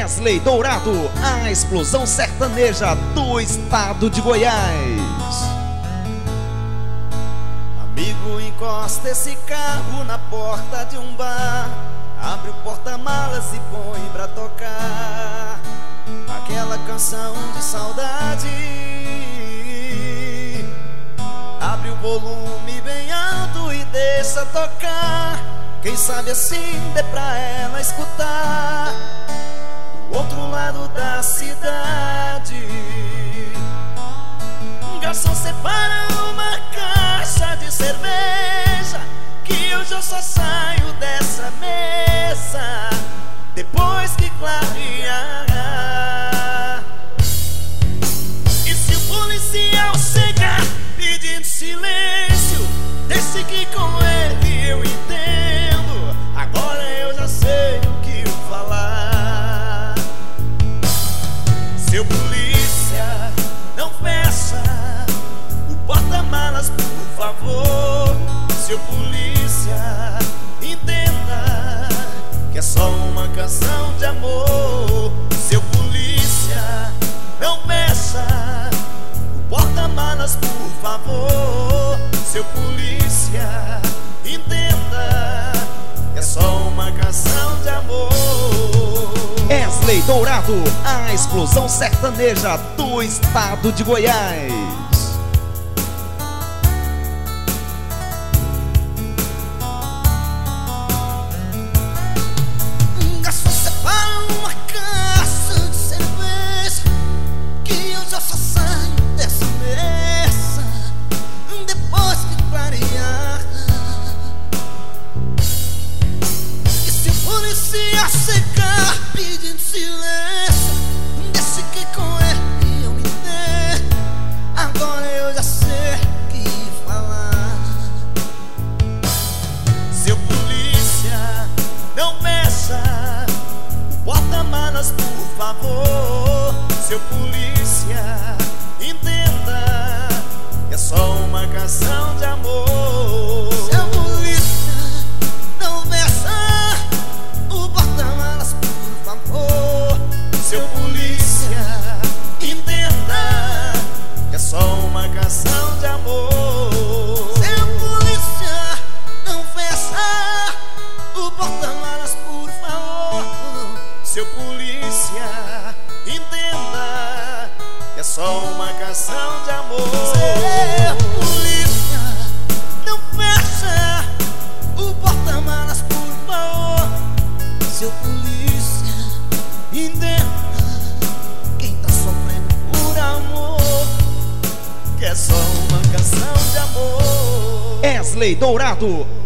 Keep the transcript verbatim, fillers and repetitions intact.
Wesley Dourado, a explosão sertaneja do estado de Goiás. Amigo, encosta esse carro na porta de um bar, abre o porta-malas e põe pra tocar aquela canção de saudade. Abre o volume bem alto e deixa tocar, quem sabe assim dê pra ela escutar do outro lado da cidade. Garçom, separa uma caixa de cerveja, que hoje eu só saio dessa mesa depois que clarear. E se o policial chegar pedindo silêncio, deixe que com ele eu entendo. Agora eu já sei o que falar. Seu polícia, não fecha o porta-malas, por favor. Seu polícia, entenda que é só uma canção de amor. Seu polícia, não fecha o porta-malas, por favor. Seu polícia, entenda que é só uma canção de amor. Wesley Dourado, a explosão sertaneja do estado de Goiás. Garçom, separa uma caixa de cerveja, que eu já só saio dessa mesa depois que clarear. E se o polícia chegar pedindo silêncio, deixe que com ele eu me dê. Agora eu já sei o que falar. Seu polícia, não mexa o porta-malas, por favor. Seu polícia, entenda que é só uma canção de amor. Seu polícia, não mexa o porta-malas, por favor. Seu polícia, entenda que é só uma canção de amor. Seu polícia, não fecha o porta-malas, por favor. Seu polícia, entenda que é só uma canção de amor. Seu polícia, não fecha o porta-malas, por favor. Seu polícia, entenda quem tá sofrendo por amor, que é só uma canção de amor. Wesley Dourado,